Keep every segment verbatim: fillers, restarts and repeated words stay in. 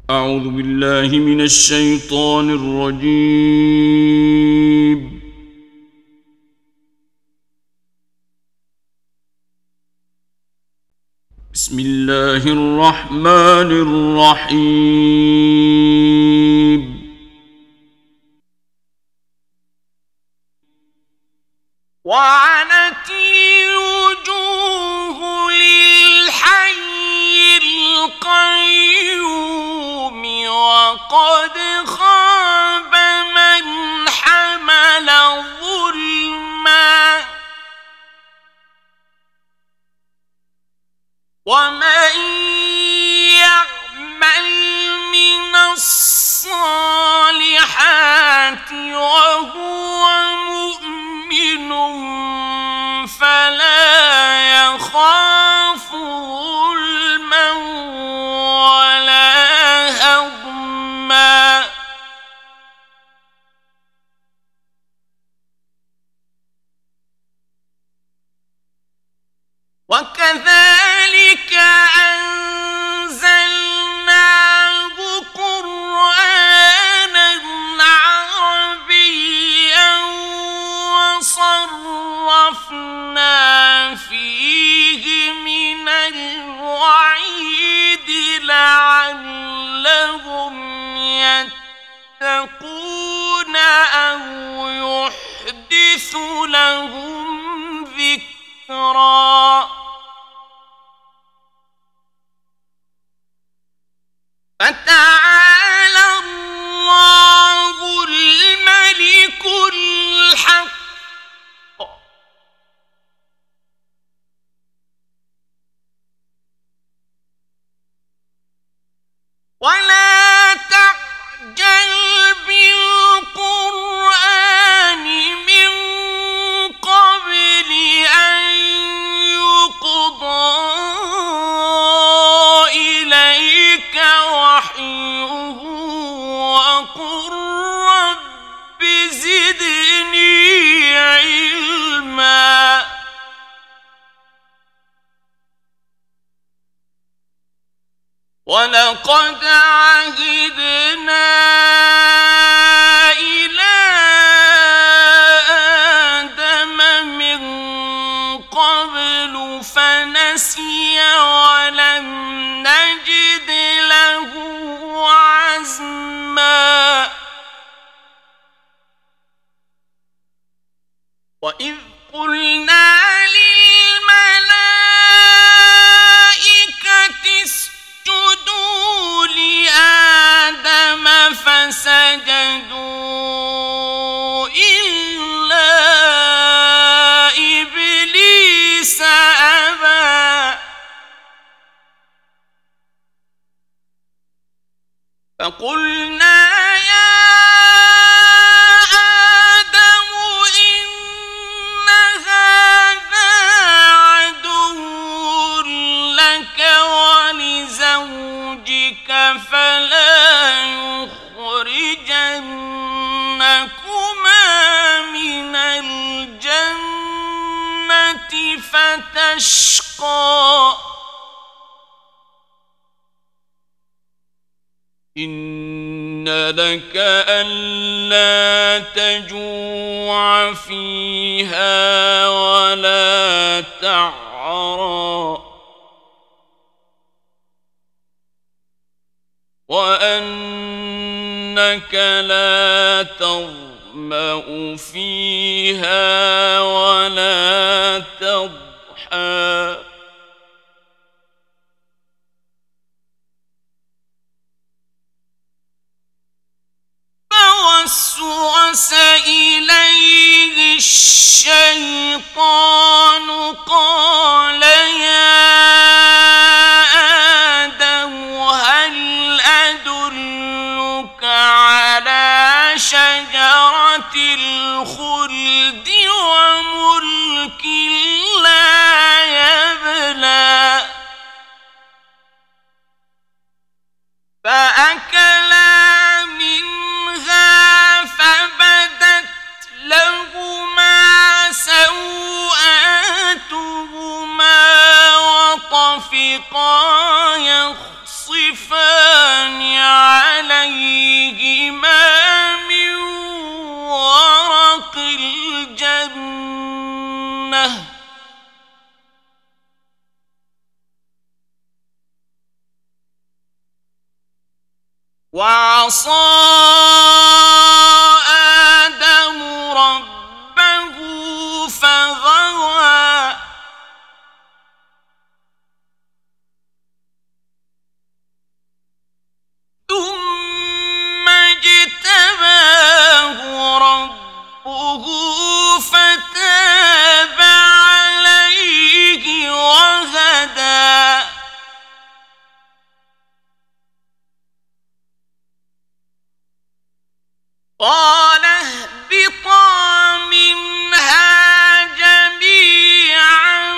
أعوذ بالله من الشيطان الرجيم. بسم الله الرحمن الرحيم. وعنت الوجوه للحي القيوم وقد خاب من حمل ظلما ومن يعمل من الصالحات وهو مؤمن فلا يخاف ظلما ولا هضما وكذلك أنزلناه قرآنا عربيا وصرفنا فيه من الوعيد لعلهم يتقون أو يحدث لهم ذكرا فتعالى الله الملك الحق ولا تعجل بالقرآن من قبل أن يقضى إليك وحيه وقل رب زدني علما ولقد عهدنا إلى آدم من قبل فنسي ولم نجد له عزما وإذ قلنا للملائكة اسجدوا لآدم فسجدوا إلا إبليس أبى فقلنا يا آدم إن هذا عدو لك ولزوجك فلا يخرجنكما من الجنة فتشقى إن لك ألا تجوع فيها ولا تعرى وأنك لا تظمأ فيها ولا تضحى فوسوس إليه الشيطان قال يا آدم هل أدلك على شجرة الخلد وملك لا يبلى فأكلا منها فبدت لهما سوآتهما وطفقا يخصفان وعصى آدم ربه فغوى ثم اجتباه ربه فتاب عليه وهدى قال اهبطا منها جميعا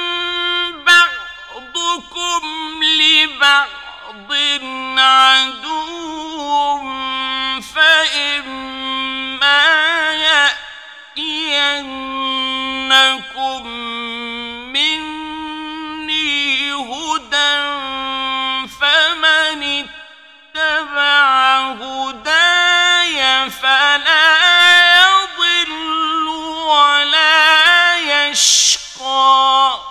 بعضكم لبعض عدو فإما يأتينكم مني هدى فمن اتبع هداي فلا يضل ولا يشقى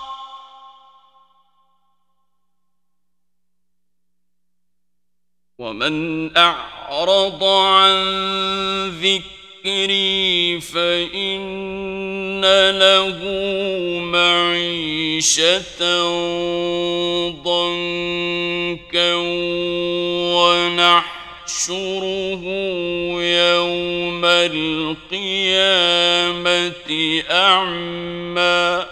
ومن أعرض عن ذكري فإن له معيشة ضنكا ونحشره يوم القيامة أعمى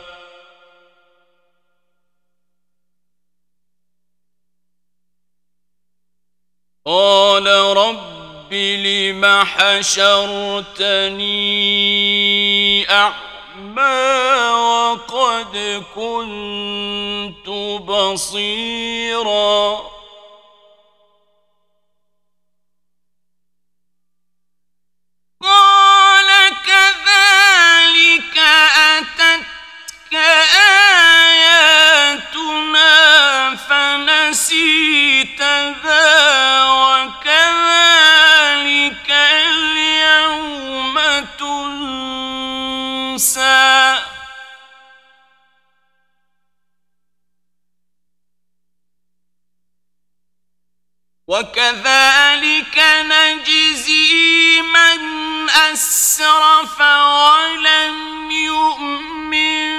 قال رب لم حشرتني أعمى وقد كنت بصيرا قال كذلك أتتك آياتنا فنسيتها وكذلك اليوم تنسى وكذلك نجزي من أسرف ولم يؤمن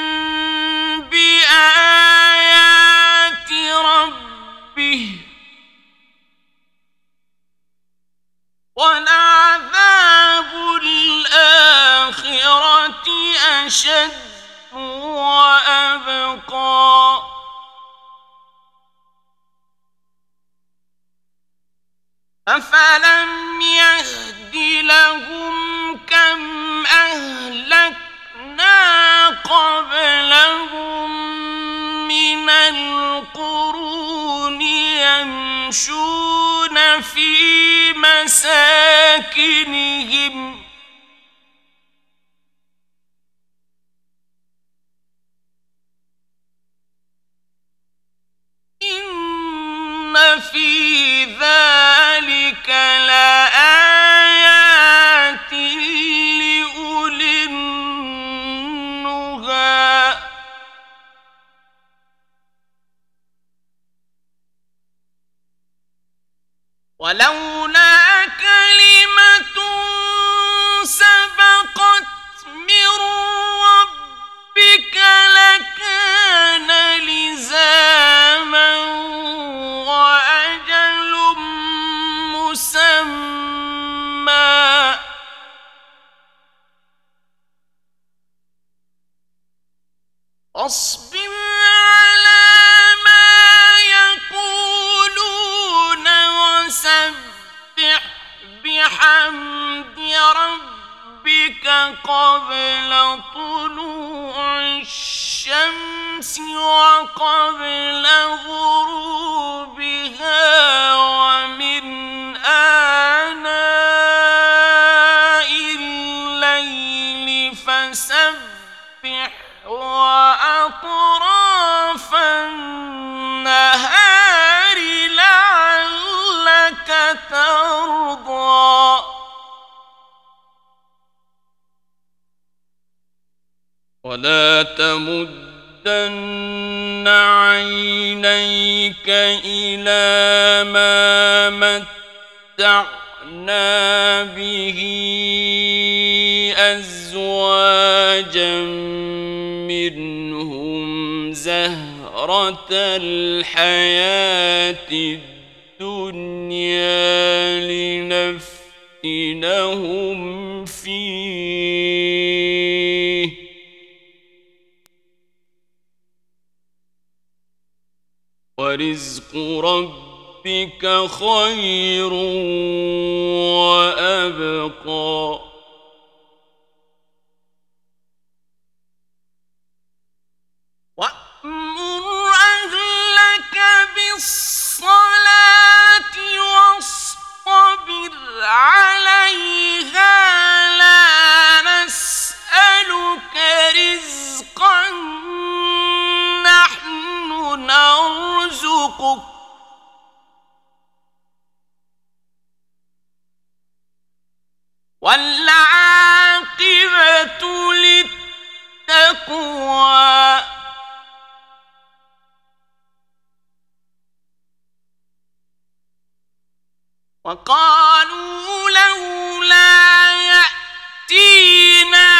بآيات ربه ولعذاب الآخرة أشد وأبقى أفلم يهد لهم كم أهلكنا قبلهم من القرون يمشون في مساكنهم إن في ذلك لآيات لأولي النهى ولولا كلمة سبقت من ربك لكان لزاما وأجل مسمى أصبر على ما يقولون وسبح بحمد ربك قبل طلوع الشمس وقبل غروبها ومن آناء الليل فسبح وأطراف النهار لعلك ترضى ولا تمدن عينيك إلى ما متعنا ومتعنا به أزواجا منهم زهرة الحياة الدنيا لنفتنهم فيه ورزق ربك خير وأبقى وأمر أهلك بالصلاة واصطبر عليها لا نسألك رزقا نحن نرزقك والعاقبة للتقوى وقالوا لولا يأتينا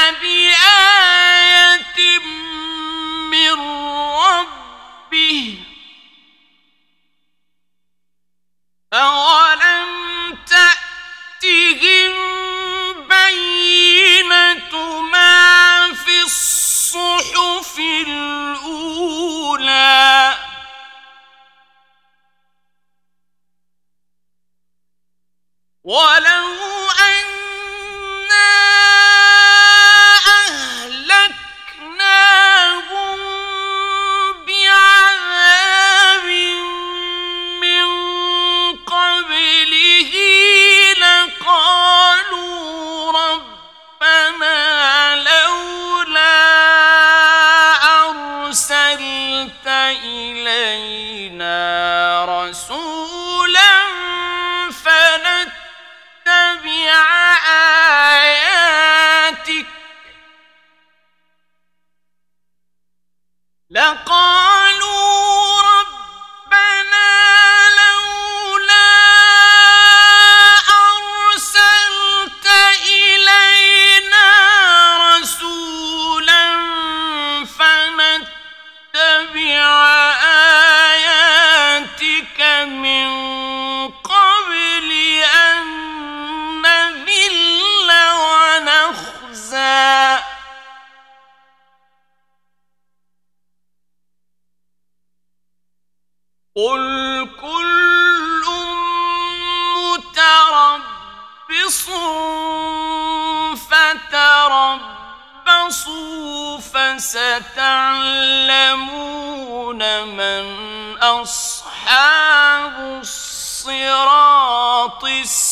بآية من ربه أولم تأتهم بينة ما في الصحف الأولى ولو أنا أهلكناهم بعذاب من قبله لقالوا ربنا لولا أرسلت إلينا رسولا فنتبع آياتك لقالوا ربنا لولا أرسلت إلينا رسولا فنتبع آياتك من قبل أن نذل ونخزى قل كل متربص فتربصوا فستعلمون من أصحاب الصراط السوي